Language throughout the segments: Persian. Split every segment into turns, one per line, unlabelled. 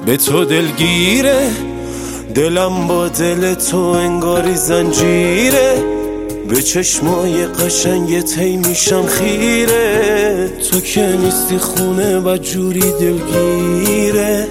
به تو دلگیره، دلم با دل تو انگاری زنجیره، به چشمای قشنگت هی میشم خیره، تو که نیستی خونه و جوری دلگیره.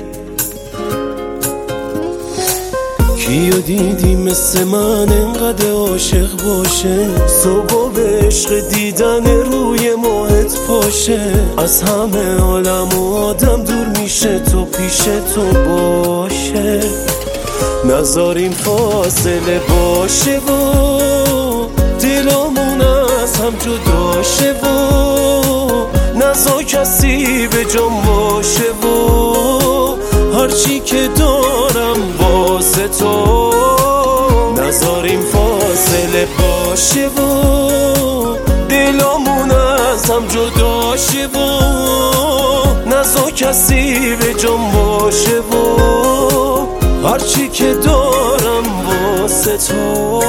کیو دیدی مثل من انقدر عاشق باشه، صبح به عشق دیدن روی ماهت پاشه، از همه عالم و آدم دور میشه تو پیش تو باشه، نذاریم فاصله باشه و دلمون از هم جدا شه و نذار کسی به جام باشه و هرچی که دارم واسه تو، نذاریم فاصله باشه و دلمون از هم جدا شه و نذار کسی به جام باشه و هرچی که دارم واسه تو.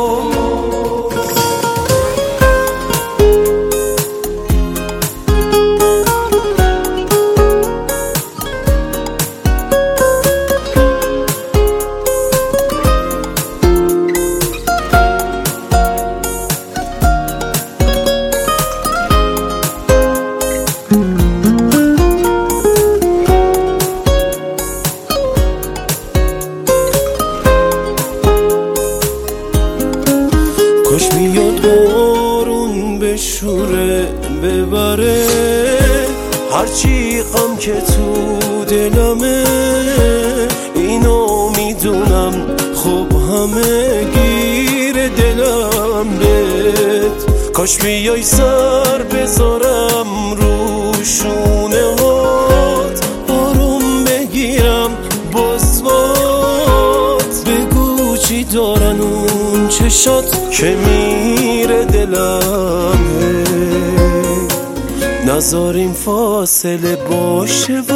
کاش میاد بارون بشوره ببره هرچی غم که تو دلمه، اینو میدونم خب همه گیر دلم بهت، کاش بیای سر بذارم رو شونه هات، آروم بگیرم بازوات، بگو چی دارن اون چشات که میره دلم، نذاریم فاصله باشه و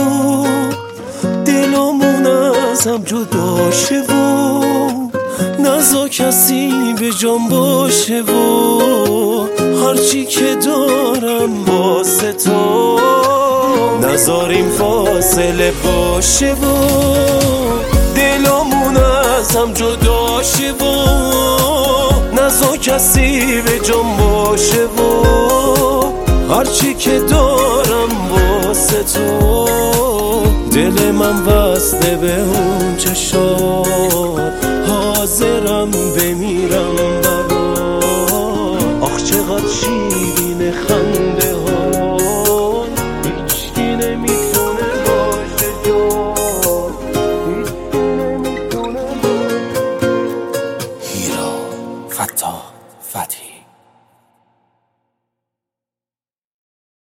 دلمون از هم جدا شه و نذار کسی به جام باشه و هرچی که دارم واسه تو، نذاریم فاصله باشه و دلمون از هم جدا شه و نذار کسی به جام باشه و هرچی که دارم واسه تو، دل من وصله به اون چشات، حاضرم بمیرم برات، آخ چقدر شیرین